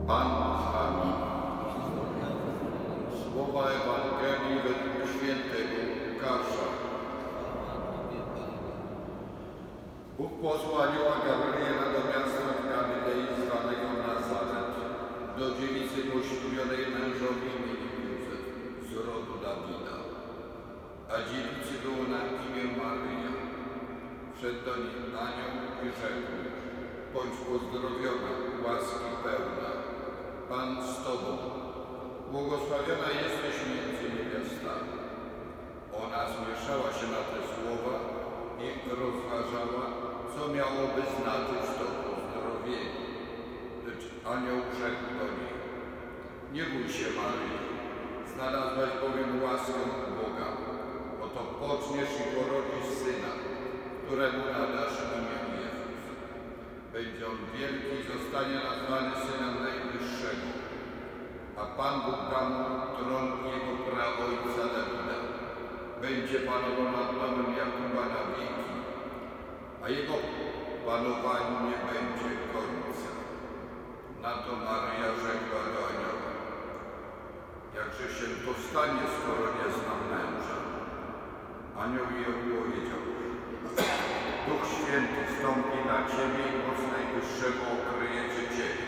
Pan z wami. Słowa Ewangelii według świętego Łukasza. Bóg posłał anioła Gabriela do miasta w Galilei zwanego Nazaret, do dziewicy poślubionej mężowi imieniem Józef z rodu Dawida. A dziewicy było na imię Maryja. Wszedł do niej anioł i rzekł: bądź pozdrowiona, łaski pełna, Pan z tobą, błogosławiona jesteś między niewiastami. Ona zmieszała się na te słowa i rozważała, co miałoby znaczyć to pozdrowienie. Lecz anioł rzekł do niej: nie bój się, Maryjo, znalazłaś bowiem łaskę Boga. Oto poczniesz i porodzisz syna, któremu nadasz imię Jezus. Będzie on wielki i zostanie nazwany Synem Najwyższego, a Pan Bóg da mu tron jego praojca Dawida. Będzie panował nad domem Jakuba na wieki, a jego panowaniu nie będzie końca. Na to Maryja rzekła do anioła: jakże się to stanie, skoro nie znam męża? Anioł jej odpowiedział: Duch Święty wstąpi na ciebie i moc Najwyższego okryje ciebie.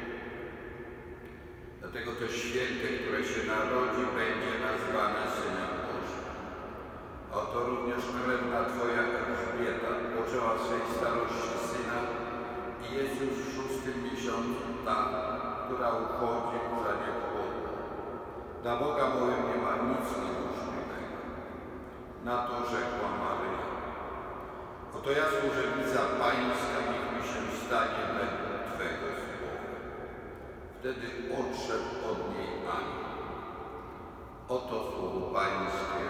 Dlatego też święte, które się narodzi, będzie nazwane Synem Bożym. A oto również krewna twoja Elżbieta poczęła w swej starości syna i jest już w 6. miesiącu ta, która uchodzi za niepłodną. Dla Boga bowiem nie ma nic niemożliwego. Na to rzekła Maryja: oto ja, służebnica Pańska, niech mi się stanie według Twego słowa. Wtedy odszedł od niej anioł. Oto słowo Pańskie.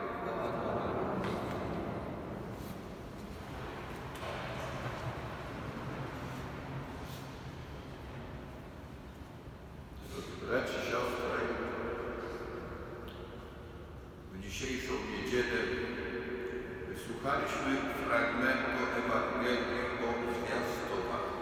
Bracia i siostry, w dzisiejszą niedzielę wysłuchaliśmy fragmentu Ewangelii o zwiastowaniu.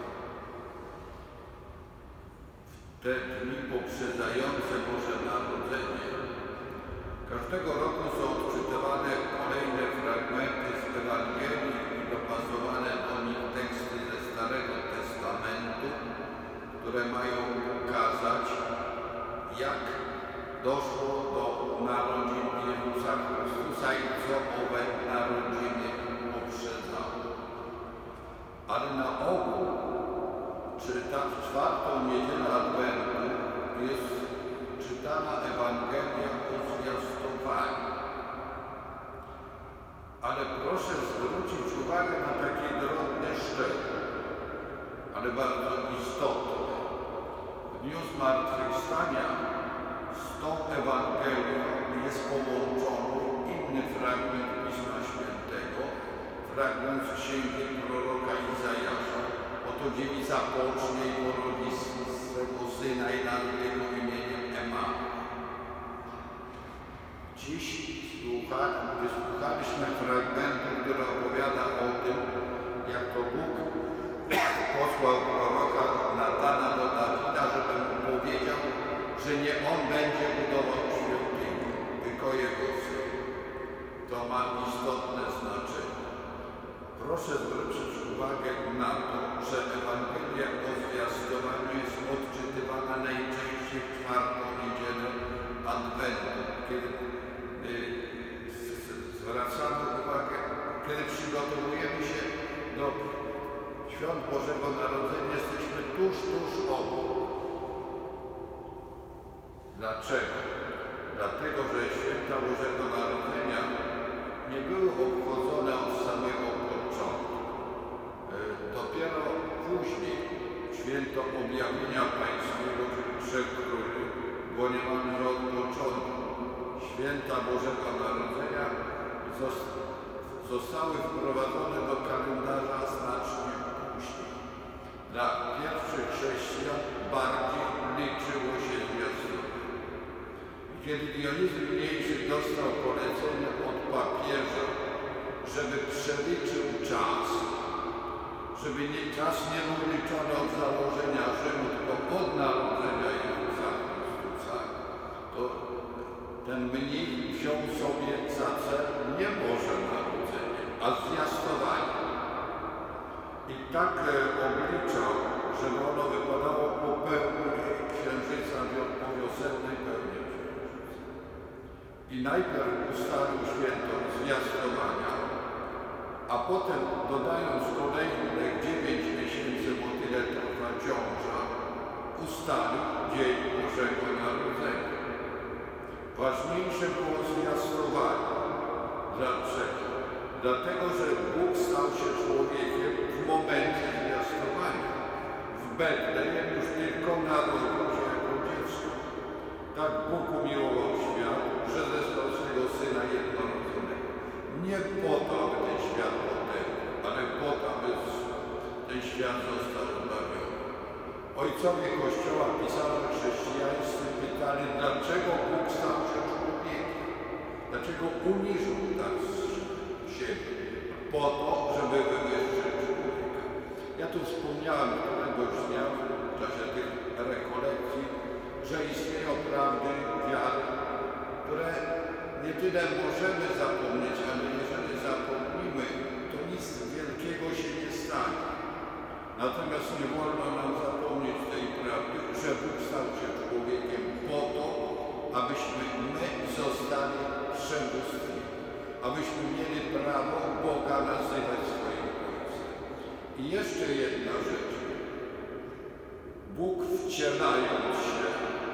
W te dni poprzedzające Boże Narodzenie każdego roku są odczytywane kolejne fragmenty z Ewangelii i dopasowane do nich teksty ze Starego Testamentu, które mają pokazać, jak doszło do narodzin Jezusa Chrystusa i co owe narodziny poprzedzało. Ale na ogół, w czwartą niedzielę Adwentu jest czytana Ewangelia o zwiastowaniu. Ale proszę zwrócić uwagę na takie drobne szczegóły, ale bardzo istotne. W dniu zmartwychwstania z tą Ewangelią jest połączony inny fragment Pisma Świętego, fragment z księgi proroka Izajasza. Oto dziewica pocznie i porodzi swego syna i nazwie go imieniem Emanuel. Dziś wysłuchaliśmy fragmentu, który opowiada o tym, jak to Bóg posłał proroka Natana do Dawida, żeby mu powiedział, że nie on będzie budował świątynię, tylko jego syn. To ma istotne znaczenie. Proszę zwrócić uwagę na to, że Ewangelia o zwiastowaniu jest odczytywana najczęściej w czwartą niedzielę Adwentu, kiedy zwracamy uwagę, kiedy przygotowujemy się do Świąt Bożego Narodzenia, jesteśmy tuż obok. Dlaczego? Dlatego, że święta Bożego Narodzenia nie były obchodzone od samego początku. Dopiero później święto Objawienia Pańskiego, czyli Trzech Króli, bo niemalże od początku święta Bożego Narodzenia zostały wprowadzone do kalendarza znacznie później. Dla pierwszych chrześcijan bardziej liczyło się zwiastowanie. Kiedy Dionizy Mniejszy dostał polecenie od papieża, żeby przeliczył czas, żeby czas nie był liczony od założenia Rzymu, tylko od narodzenia, mnich wziął sobie za cel nie Boże Narodzenie, a zwiastowanie. I tak obliczał, żeby ono wypadało po pełni księżyca, po wiosennej pełni księżyca. I najpierw ustalił święto zwiastowania, a potem dodając kolejne 9 miesięcy, bo tyle trwa ciąża, ustalił dzień Bożego Narodzenia. Ważniejsze było zwiastowanie. Dlaczego? Dlatego, że Bóg stał się człowiekiem w momencie zwiastowania. W Betlejem już tylko narodził się jako dziecko. Tak Bóg umiłował świat, że zesłał swego Syna jednorodzonego. Nie po to, aby ten świat potępił, ale po to, aby ten świat został zbawiony. Ojcowie Kościoła pisarze chrześcijańscy pytali, dlaczego Bóg stał się człowiekiem? Dlaczego uniżył tak siebie? Po to, żeby wywyższyć człowieka. Ja tu wspomniałem któregoś dnia w czasie tych rekolekcji, że istnieją prawdy wiary, które nie tyle możemy zapomnieć, ale jeżeli zapomnimy, to nic wielkiego się nie stanie. Natomiast nie wolno nam zapomnieć tej prawdy, że Bóg stał się człowiekiem po to, abyśmy my zostali przebóstwem, abyśmy mieli prawo Boga nazywać swoim Ojcem. I jeszcze jedna rzecz. Bóg wcielając się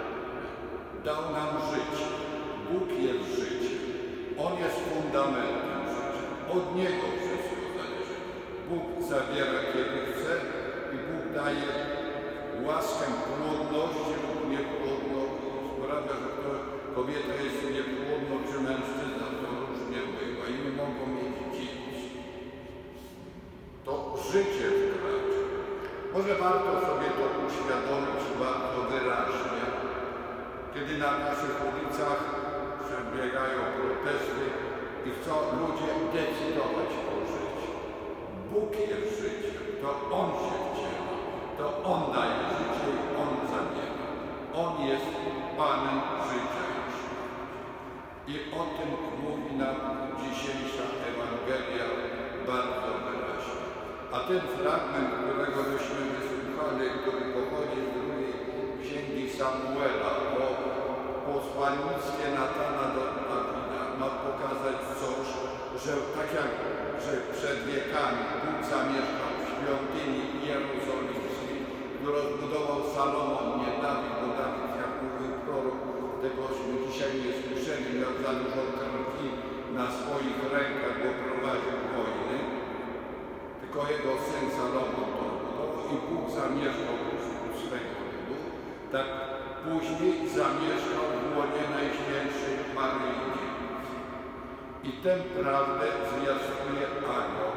dał nam życie. Bóg jest życiem. On jest fundamentem życia. Od Niego wszystko zależy. Bóg zabiera kiedy chce i Bóg daje łaskę płodności lub niepłodności. Sprawia, że kobieta jest niepłodną, czy mężczyzna, to różnie bywa i nie mogą mieć dzieci. To życie wkracza. Może warto sobie to uświadomić bardzo wyraźnie, kiedy na naszych ulicach przebiegają protesty i chcą ludzie decydować o życiu. Bóg jest życiem, to On się wciela, to On daje życie i On zabiera. On jest Panem życia i śmierci. I o tym mówi nam dzisiejsza Ewangelia bardzo wyraźnie. A ten fragment, którego żeśmy wysłuchali, który pochodzi z drugiej księgi Samuela o posłannictwie Natana do Dawida, ma pokazać coś, że tak jak że przed wiekami Bóg zamieszkał w świątyni jerozolimskiej, którą zbudował Salomon, nie Dawid, bo Dawid, jak mówił prorok, tegośmy dzisiaj nie słyszeli, miał za dużo krwi na swoich rękach, bo prowadził wojny, tylko jego syn Salomon to zbudował i Bóg zamieszkał wśród swego ludu, tak później zamieszkał w łonie Najświętszej Maryi Dziewicy. I tę prawdę zwiastuje anioł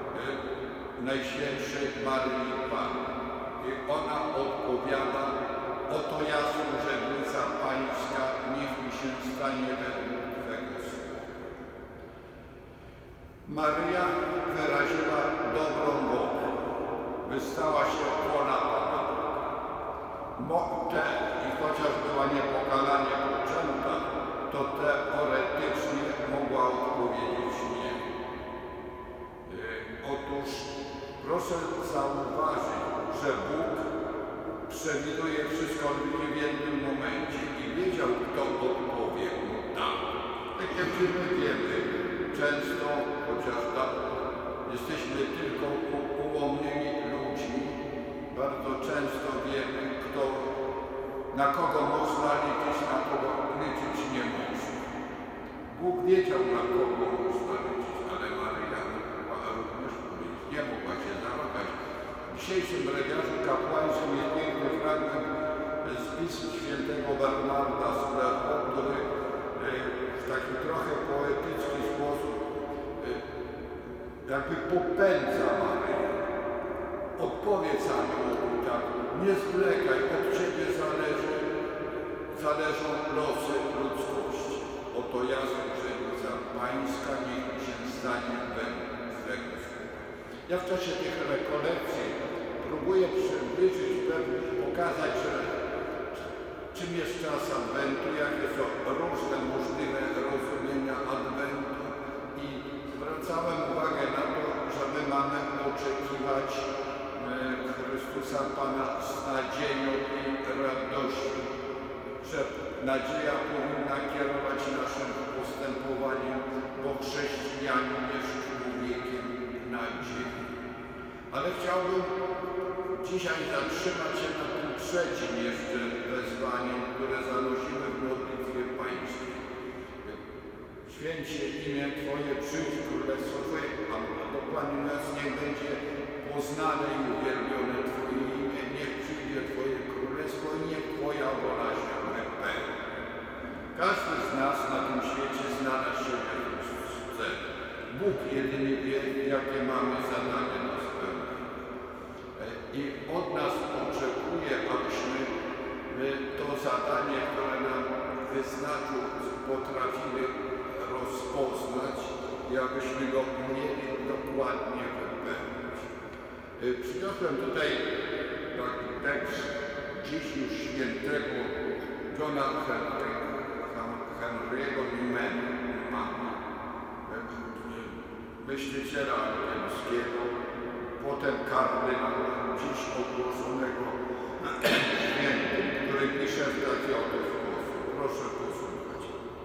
Najświętszej Maryi Panny. I ona odpowiada: oto ja, służebnica Pańska, niech mi się stanie według Twego słowa. Maryja wyraziła dobrą wolę, by stała się wola Pana Boga. I chociaż była niepokalanie poczęta, to teoretycznie mogła odpowiedzieć nie. Otóż proszę zauważyć, że Bóg przewiduje wszystko w jednym momencie i wiedział, kto odpowie mu tak. Tak jak my wiemy, często, chociaż tak, jesteśmy tylko ułomnymi ludźmi, bardzo często wiemy, na kogo można liczyć, na kogo liczyć nie można. Bóg wiedział, na kogo można liczyć, ale Maryja mogła również powiedzieć, nie mogła się zawahać. W dzisiejszym brewiarzu kapłańskim jest piękny fragment z pism świętego Bernarda z Clairvaux, który w taki trochę poetycki sposób jakby popędza Maryję. Odpowiedz aniołowi tak, nie zwlekaj, od Ciebie zależą losy ludzkości. Oto ja, służebnica Pańska, niech mi się stanie według Twego słowa. Ja w czasie tych rekolekcji próbuję przybliżyć, pokazać, że czym jest czas Adwentu, jakie są różne możliwe rozumienia Adwentu i zwracałem uwagę na to, że my mamy oczekiwać Chrystusa Pana z nadzieją i radością, że nadzieja powinna kierować naszym postępowaniem, bo chrześcijanin jest człowiekiem nadziei. Ale chciałbym dzisiaj zatrzymać się na tym trzecim jeszcze wezwaniem, które zanosimy w modlitwie pańskiej. Święcie imię Twoje, przyjdź królestwo Twoje, a dokładnie mówiąc, niech będzie poznane i uwielbione Twoje imię, niech przyjdzie Twoje królestwo i niech Twoja wola się wypełni. Każdy z nas na tym świecie zna na siebie cel. Bóg jedynie wie, jakie mamy zadanie do spełnienia. I od nas oczekuje, abyśmy to zadanie, które nam wyznaczył, potrafili rozpoznać i abyśmy go umieli dokładnie wypełnić. Przyniosłem tutaj taki tekst dziś już świętego Johna Henry'ego Newmana, myśliciela angielskiego, potem kardynała, dziś ogłoszonego świętym, który pisze w taki oto sposób. Proszę posłuchać.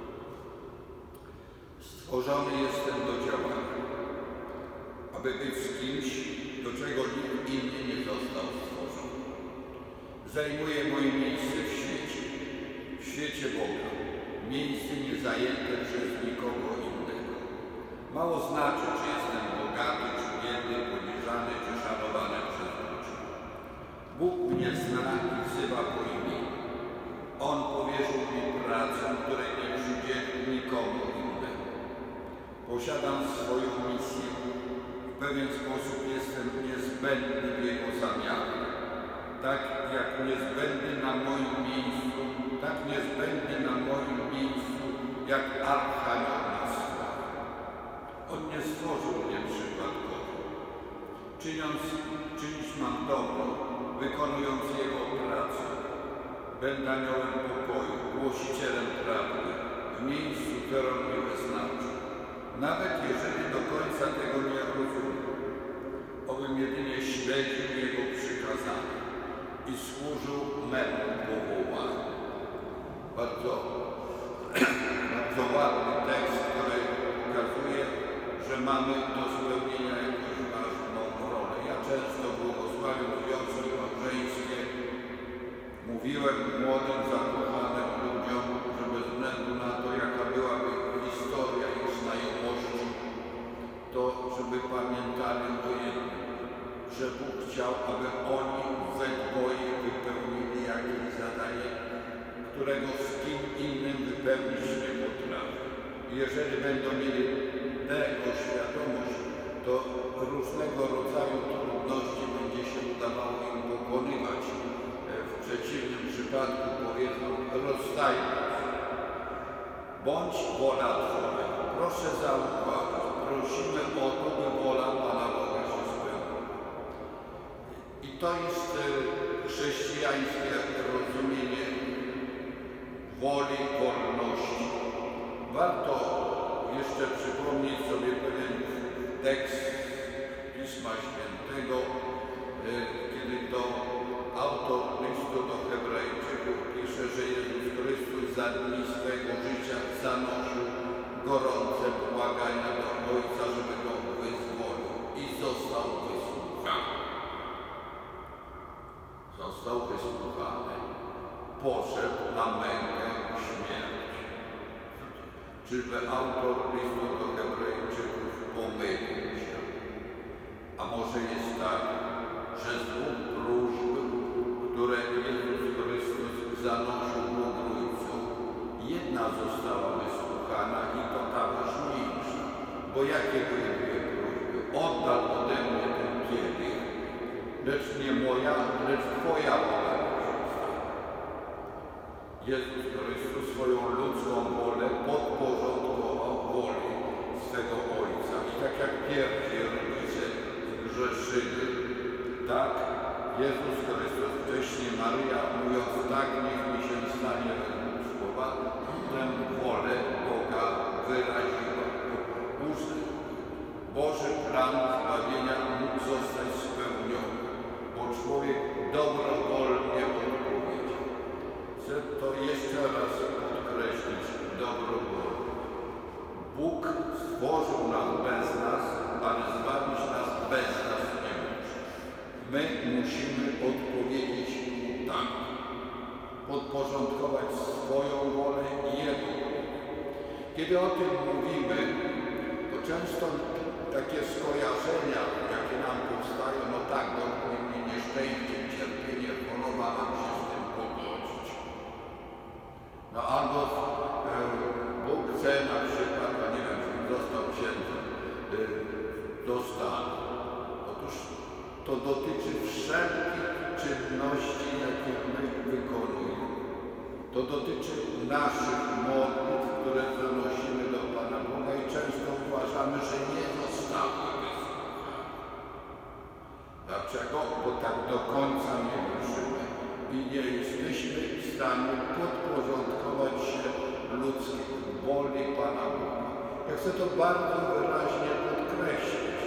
Stworzony jestem do działania, aby być z kimś, do czego nikt inny nie został stworzony. Zajmuję moje miejsce w świecie Boga, miejsce niezajęte przez nikogo innego. Mało znaczy, czy jestem bogaty, czy biedny, poniżany, czy szanowany przez ludzi. Bóg mnie zna i wzywa po imieniu. On powierzył mi pracę, której nie przyjdzie nikomu innemu. Posiadam swoją misję. W pewien sposób jestem niezbędny w Jego zamiarze. Tak jak niezbędny na moim miejscu, tak niezbędny na moim miejscu, jak archanioł na swoim. On nie stworzył mnie przypadkowo. Czynić mam dobro, wykonując Jego pracę. Będę aniołem pokoju, głosicielem prawdy, w miejscu, które On mi wyznaczył. Nawet jeżeli do końca tego nie rozumiem, obym jedynie śledził Jego przykazania i służył memu powołaniu. Bardzo ładny tekst, który pokazuje, że mamy do spełnienia jakąś ważną rolę. Ja często błogosławiam związki małżeńskie. Mówiłem młodym, zakochanym ludziom, że bez względu na to, jaka byłaby historia ich znajomości, to żeby pamiętali o jednym, że Bóg chciał, aby oni we dwoje wypełnili jakieś zadanie, którego z kim innym wypełnić nie potrafi. Jeżeli będą mieli tego świadomość, to różnego rodzaju trudności będzie się udawało im pokonywać. W przeciwnym przypadku powiedzą, rozstajmy się. Bądź wola Twoja. Proszę zauważyć, prosimy o to, by wola Pana Boga się spełniła. I to jest chrześcijańskie rozumienie woli, wolności. Warto jeszcze przypomnieć sobie pewien tekst Pisma Świętego, kiedy to autor listu do Hebrajczyków pisze, że Jezus Chrystus za dni swego życia zanosił gorące błagania do Ojca, żeby go wyzwolił i został wysłuchany. Został wysłuchany. Poszedł na mękę śmierć. Czyżby autor listu do Hebrajczyków pomylił się? A może jest tak, że z dwóch próśb, które Jezus Chrystus zanosił Bogu Ojcu, jedna została wysłuchana i to ta ważniejsza. Bo jakie były dwie próśby? Oddal ode mnie ten kielich, lecz nie moja, lecz Twoja wola. Jezus Chrystus swoją ludzką wolę podporządkował woli swego Ojca. I tak jak pierwsi rodzice zgrzeszyli, tak Jezus Chrystus wcześniej Maryja, mówiąc tak, niech mi się stanie według słowa, tę wolę Boga wyraziła. Boży plan zbawienia mógł zostać spełniony, bo człowiek dobrowolnie odpowiedział. Chcę to jeszcze raz podkreślić, dobrowolnie. Bóg stworzył nas bez nas, ale zbawić nas bez nas nie może. My musimy odpowiedzieć Mu tak, podporządkować swoją wolę i Jego. Kiedy o tym mówimy, to często takie skojarzenia, jakie nam powstają, no tak, dotknie mnie nieszczęście, cierpienie, choroba, mam się z tym pogodzić. No albo Bóg chce na przykład, no nie wiem, żebym został księdzem, do stanu. Otóż to dotyczy wszelkich czynności, jakie my wykonujemy. To dotyczy naszych modlitw, które zanosimy do Pana Boga i często uważamy, że nie zostały wysłuchane. Dlaczego? Bo tak do końca nie wierzymy i nie jesteśmy w stanie podporządkować się ludzkiej woli Pana Boga. Ja chcę to bardzo wyraźnie podkreślić.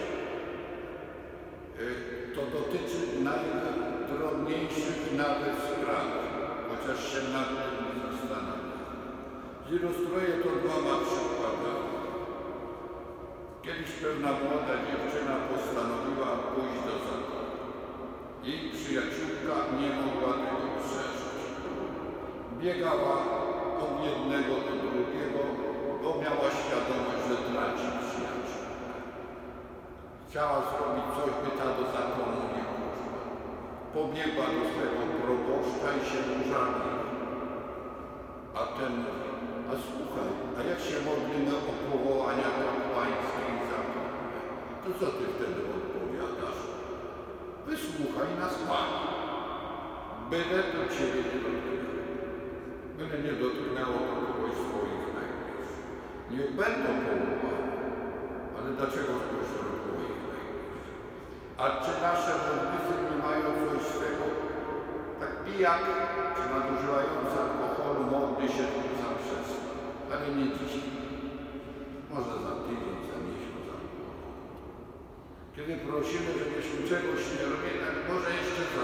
To dotyczy najdrobniejszych nawet spraw, chociaż się nad tym zastanawiam. Zilustruję to dwoma przykładami. Kiedyś pewna młoda dziewczyna postanowiła pójść do zakonu. Jej przyjaciółka nie mogła tego przeżyć. Biegała od jednego do drugiego, bo miała świadomość, że traci przyjaciół. Chciała zrobić coś, by ta do zakonu nie poszła. Pobiegła do swego proboszcza i się użaliła. A ten mówi, a słuchaj, a jak się modlimy o powołania kapłańskie i zakonne, to co ty wtedy odpowiadasz? Wysłuchaj nas, Panie. Byle to Ciebie nie dotknęło. Byle nie dotknęło to kogoś swoich najbliższych. Niech będą powołane, ale dlaczego spośród moich najbliższych? A czy nasze modlitwy nie mają coś z tego? Tak pijak, czy nadużywający alkoholu modli się za przestrzeń, ale nie dzisiaj. Może za tydzień, za miesiąc, za pół. Kiedy prosimy, żebyśmy czegoś nie robili, ale może jeszcze za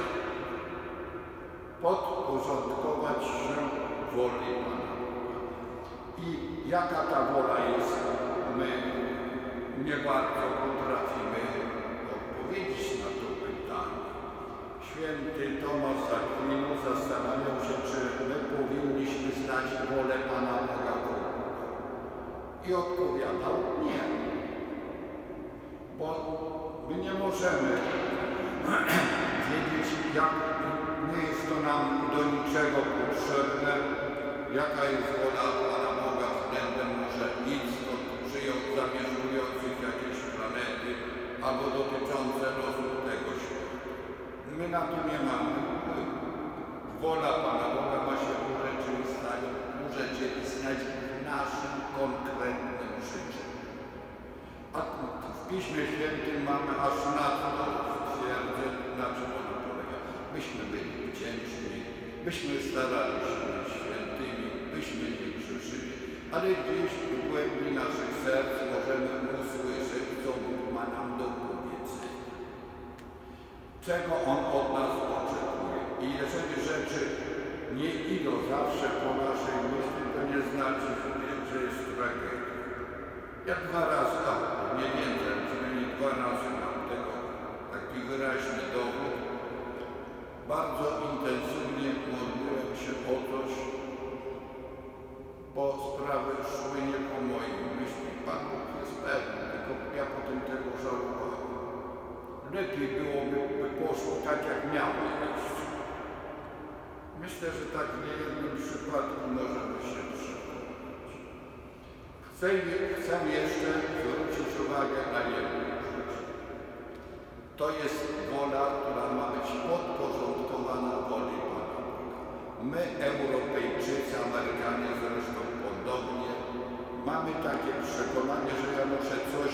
podporządkować się woli Pana Boga. I jaka ta wola jest, my nie bardzo potrafimy odpowiedzieć na to pytanie. Święty Tomasz z Akwinu zastanawiał się, czy my powinniśmy znać wolę Pana Boga w ogóle. I odpowiadał nie. Bo my nie możemy wiedzieć, jak nie jest to nam do niczego potrzebne, jaka jest wola Pana Boga względem może istot zamieszkujących jakieś planety albo dotyczące losu tego świata. My na to nie mamy wpływu. Wola Pana Boga ma się urzeczywistniać w naszym konkretnym życiu. A w Piśmie Świętym mamy aż nadto twierdzę, na czym ona polega. Byśmy byli wdzięczni, byśmy starali się być świętymi, byśmy nie grzeszyli, ale gdzieś w głębi naszych serc możemy usłyszeć, co Bóg ma nam do powiedzenia. Czego On od nas oczekuje. I jeżeli rzeczy nie idą zawsze po naszej myśli, to nie znaczy, że jest tragedia. Ja 2 razy, nie więcej, przynajmniej 2 razy mam tego taki wyraźny dowód. Bardzo intensywnie modliłem się o coś, bo sprawy szły nie po moim myśli. Pan Bóg jest pewny, tylko ja potem tego żałowałem. Lepiej byłoby, by poszło tak, jak miało iść. Myślę, że tak w niejednym przypadku możemy się przekonać. Chcę jeszcze zwrócić uwagę na jedną rzecz. To jest wola, która ma być podporządkowana woli Pana Boga. My, Europejczycy, Amerykanie zresztą podobnie, mamy takie przekonanie, że ja muszę coś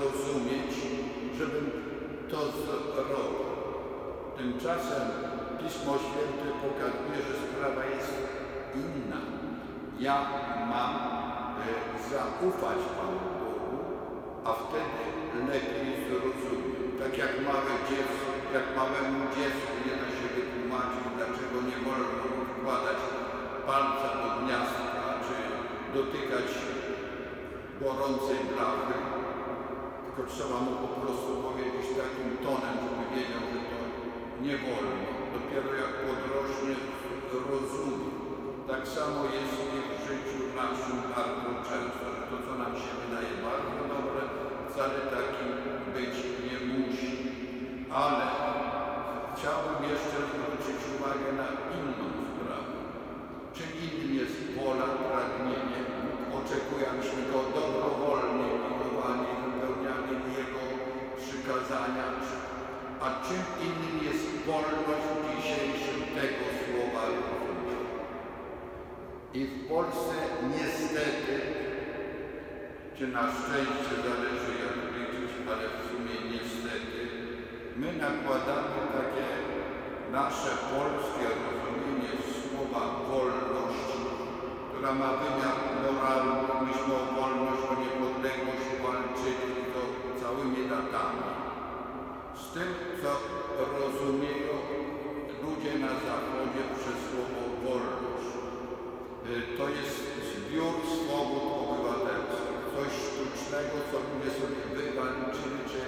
zrozumieć, żebym to zrobił. Tymczasem Pismo Pismo Święte pokazuje, że sprawa jest inna. Ja mam zaufać Panu Bogu, a wtedy lepiej zrozumiem. Tak jak małemu dziecku nie da się wytłumaczyć, dlaczego nie wolno wkładać palca do gniazdka, czy dotykać gorącej blachy, tylko trzeba mu po prostu powiedzieć takim tonem, żeby wiedział, że to nie wolno. Dopiero jak podrośnie, rozumie. Tak samo jest i w życiu naszym bardzo często, że to, co nam się wydaje bardzo dobre, wcale takim być nie musi. Ale chciałbym jeszcze zwrócić uwagę na inną sprawę. Czym innym jest wola, pragnienie. Oczekuje, abyśmy go dobrowolnie miłowali, wypełniali Jego przykazania. A czym innym jest wolność w dzisiejszym tego słowa rozumienia. I w Polsce niestety, czy na szczęście zależy jak liczyć, ale w sumie niestety, my nakładamy takie nasze polskie rozumienie słowa wolność, która ma wymiar moralny. Myśmy o wolność, o niepodległość walczyli to całymi latami. Z tym, co rozumieją ludzie na Zachodzie przez słowo wolność. To jest zbiór swobód obywatelskich, coś sztucznego, co ludzie sobie wywalczyli, czy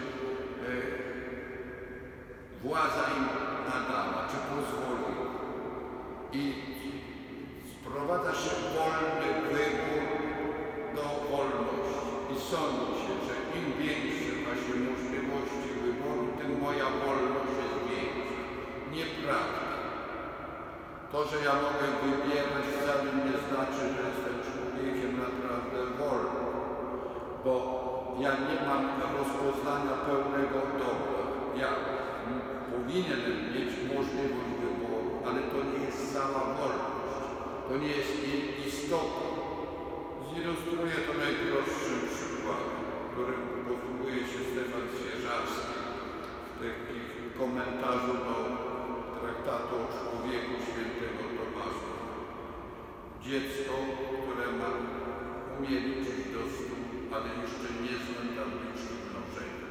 władza im nadała, czy pozwoliła. I sprowadza się wolny wybór do wolności. I sądzi się, że im większe właśnie możliwości wyboru, tym moja wolność jest większa. Nieprawda. To, że ja mogę wybierać, wcale nie znaczy, że jestem człowiekiem naprawdę wolnym. Bo ja nie mam rozpoznania pełnego dobra. Ja powinienem mieć możliwość wyboru, ale to nie jest cała wolność. To nie jest jej istota. Zilustruję to najprostszym przykładem, którym posługuje się Stefan Zwierzarski w takich komentarzu do traktatu o człowieku świętego Tomasza. Dziecko, które umie liczyć do 100, ale jeszcze nie zna tabliczki mnożenia.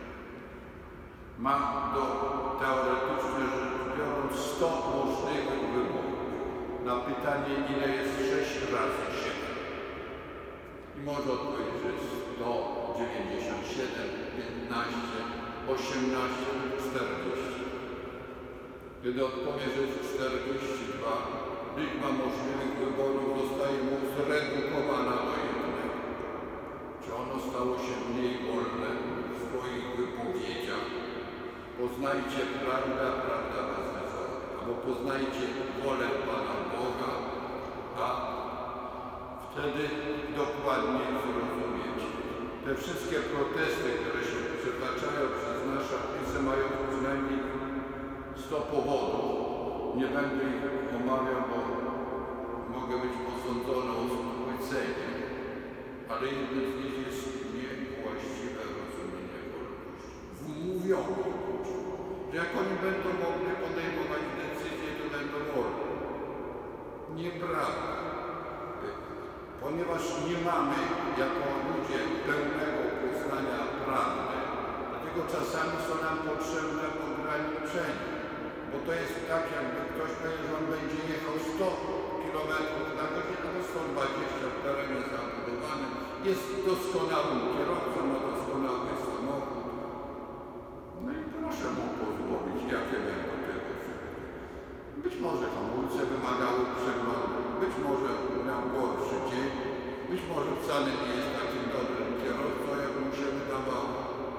Ma teoretycznie rzecz biorąc 100 możliwych wyborów. Na pytanie, ile jest 6 razy 7. I może odpowiedzieć, że jest 197, 15, 18, 40. Kiedy odpowie, że jest 42, liczba możliwych wyborów zostaje mu zredukowana do 1. Czy ono stało się mniej wolne w swoich wypowiedziach? Poznajcie prawdę, a prawda was wyzwoli. Albo poznajcie wolę Pana Boga, a wtedy dokładnie zrozumiecie. Te wszystkie protesty, które się przetaczają przez nasze pisy, mają przynajmniej 100 powodów. Nie będę ich omawiał, bo mogę być posądzony o skłócenie, ale jednym z nich jest niewłaściwe rozumienie wolności. Wmówiono, że jak oni będą mogli podejmować decyzje, to będą wolni. Nieprawda. Ponieważ nie mamy jako ludzie pełnego poznania prawdy, dlatego czasami są nam potrzebne ograniczenia. Bo to jest tak, jakby ktoś powiedział, że on będzie jechał 100 km na godzinę, albo 120 w terenie zabudowanym. Jest doskonałym kierowcą, ma doskonały samochód. No i proszę mu pozwolić, jakie będą tego. Być może hamulce wymagały przeglądu, być może miał gorszy dzień, być może wcale nie jest takim dobrym kierowcą, jak mu się wydawało.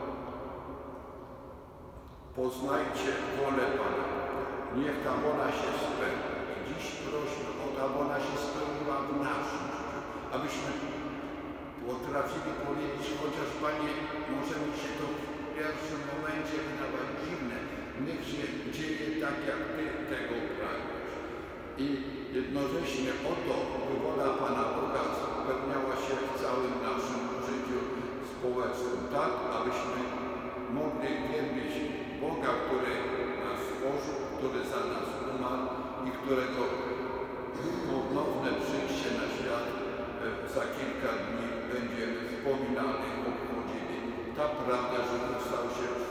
Poznajcie wolę Pana. Niech ta wola się spełni. Dziś prosimy o to, aby ona się spełniła w naszym życiu. Abyśmy potrafili powiedzieć, chociaż Panie, może mi się to w pierwszym momencie wydawać dziwne. Niech się dzieje tak, jak Ty tego pragniesz. I jednocześnie o to, by wola Pana Boga spełniała się w całym naszym życiu społecznym. Tak, abyśmy mogli wielbić Boga, który nas stworzył, który za nas umarł, którego ponowne przyjście na świat za kilka dni będziemy wspominali, obchodzili. Ta prawda, że Bóg stał się